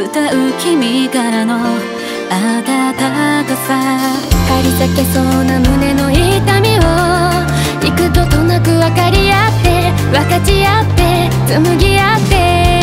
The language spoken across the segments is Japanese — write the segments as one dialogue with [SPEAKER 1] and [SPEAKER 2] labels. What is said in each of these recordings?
[SPEAKER 1] 歌う君からの温かさ、
[SPEAKER 2] 張り裂けそうな胸の痛みを幾度となく分かり合って分かち合って紡ぎ合って、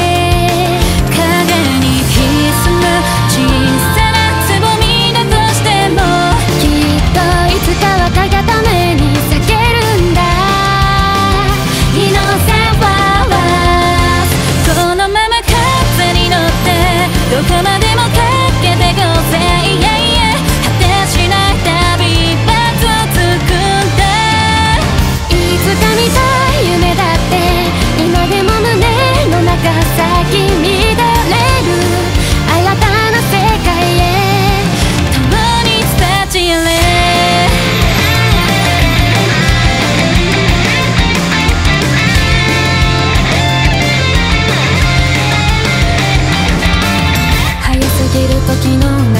[SPEAKER 1] 影に潜む小さなつぼみだとしても、
[SPEAKER 2] きっといつかは輝くために咲けるんだ。Innocent flowers、
[SPEAKER 1] このまま風に乗ってどこまでも駆けてこうぜ、果てしない旅は続くんだ。
[SPEAKER 2] いつか見たい夢だって今でも胸の中咲き乱れる、新たな世界へ
[SPEAKER 1] 共に立ち寄れ。早すぎる時の